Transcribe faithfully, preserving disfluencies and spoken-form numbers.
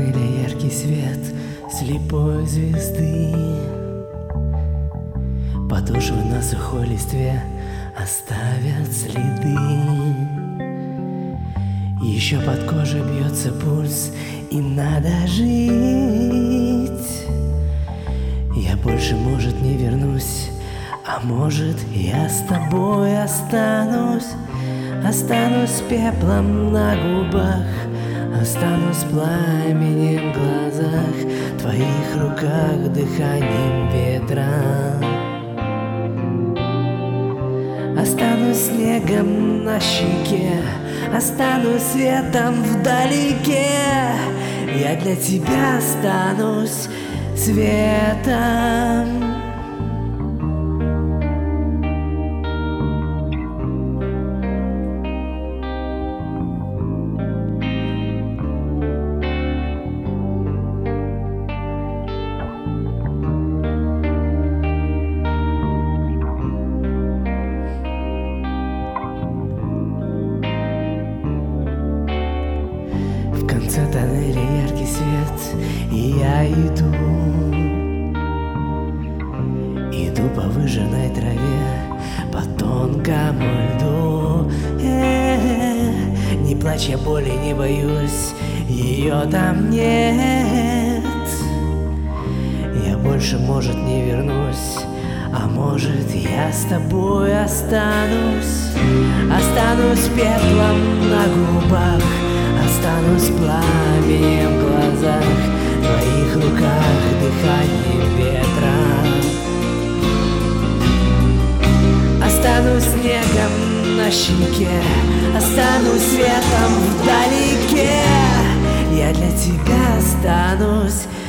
тоннеля яркий свет слепой звезды. Подошвы на сухой листве оставят следы. Еще под кожей бьется пульс, и надо жить. Я больше, может, не вернусь, а может, я с тобой останусь. Останусь пеплом на губах, останусь пламенем в глазах, в твоих руках дыханием ветра. Останусь снегом на щеке, останусь светом вдалеке. Я для тебя останусь светом. В конце тоннеля яркий свет, и я иду. Иду по выжженной траве, по тонкому льду. Э-э-э, не плачь, я боли не боюсь, ее там нет. Я больше, может, не вернусь, а может, я с тобой останусь. Останусь пеплом на губах, останусь пламенем в глазах, в твоих руках дыханием ветра. Останусь снегом на щеке, останусь светом вдалеке. Я для тебя останусь